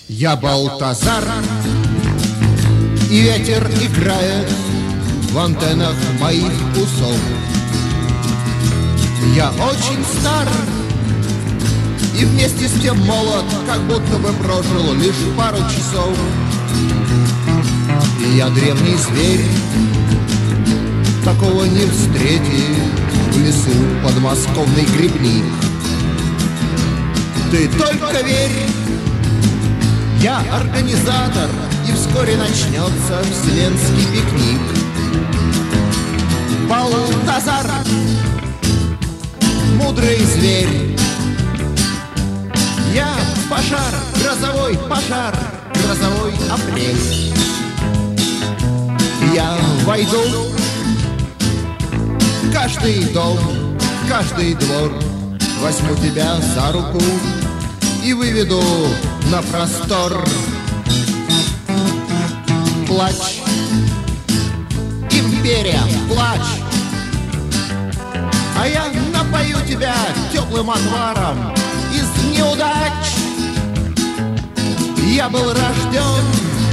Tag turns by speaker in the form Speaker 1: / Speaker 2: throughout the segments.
Speaker 1: Я Балтазар, и ветер играет в антеннах моих усов. Я очень стар и вместе с тем молод, как будто бы прожил лишь пару часов. И я древний зверь, такого не встретишь в лесу подмосковный грибник. Ты только верь, я организатор, и вскоре начнется вселенский пикник. Балтазар, мудрый зверь, я пожар, грозовой апрель. Я войду в каждый дом, в каждый двор, возьму тебя за руку и выведу на простор. Плачь, империя, плачь, а я напою тебя теплым отваром из неудач. Я был рожден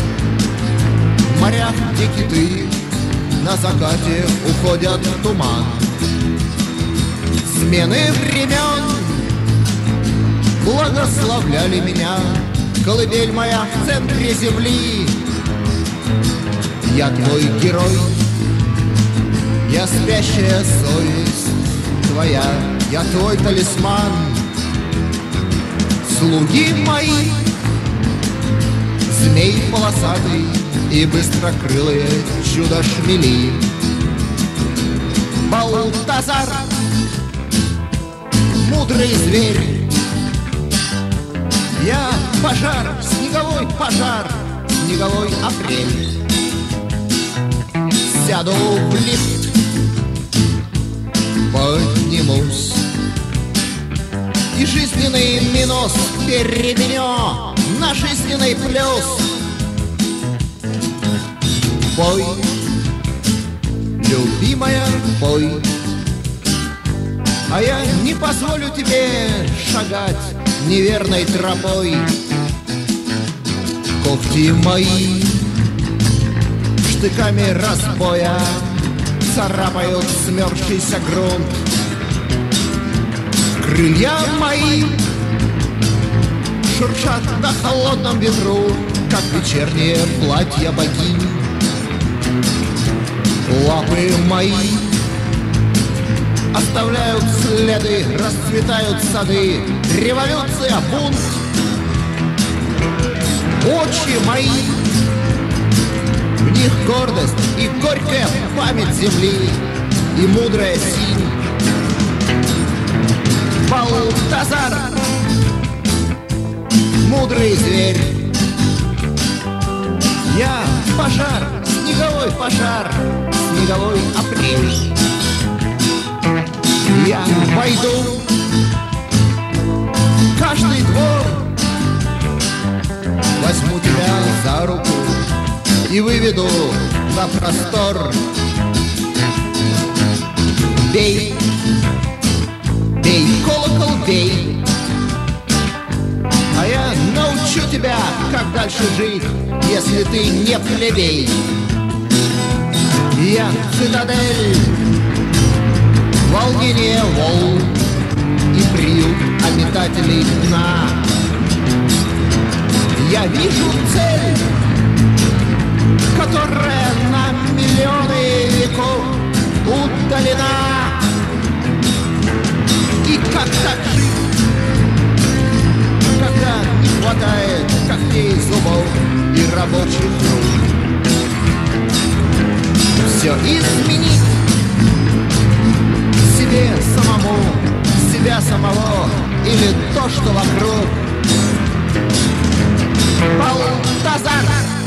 Speaker 1: в морях, где киты на закате уходят в туман. Смены времен благословляли меня, колыбель моя в центре земли. Я твой герой, я спящая совесть твоя, я твой талисман. Слуги мои, змей полосатый и быстрокрылые чудо-шмели. Балтазар, мудрый зверь, я пожар, снеговой апрель. Сяду в лифт, поднимусь, и жизненный минус переменю на жизненный плюс. Пой, любимая, пой, а я не позволю тебе шагать неверной тропой. Когти мои штыками разбоя царапают смерзшийся грунт. Крылья мои шуршат на холодном ветру, как вечернее платье богинь. Лапы мои оставляют следы, расцветают сады, революция, бунт. Очи мои, в них гордость и горькая память земли, и мудрая синь. Балтазар, мудрый зверь, я пожар, снеговой апрель. Я войду в каждый двор, возьму тебя за руку и выведу на простор. Бей, бей, колокол бей, а я научу тебя, как дальше жить, если ты не плебей. Я цитадель, волнение волн и приют обитателей дна. Я вижу цель, которая на миллионы веков удалена. И как так жить, когда не хватает когтей, зубов и рабочих рук? Все изменить себе самому, себя самого или то, что вокруг. Балтазар.